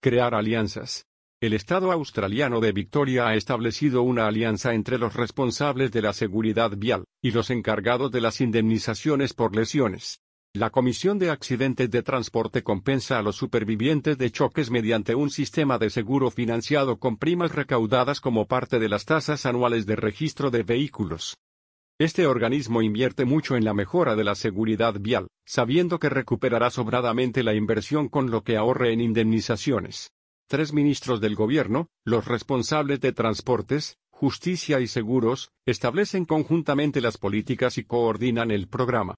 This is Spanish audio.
Crear alianzas. El Estado australiano de Victoria ha establecido una alianza entre los responsables de la seguridad vial y los encargados de las indemnizaciones por lesiones. La Comisión de Accidentes de Transporte compensa a los supervivientes de choques mediante un sistema de seguro financiado con primas recaudadas como parte de las tasas anuales de registro de vehículos. Este organismo invierte mucho en la mejora de la seguridad vial, sabiendo que recuperará sobradamente la inversión con lo que ahorre en indemnizaciones. 3 ministros del gobierno, los responsables de transportes, justicia y seguros, establecen conjuntamente las políticas y coordinan el programa.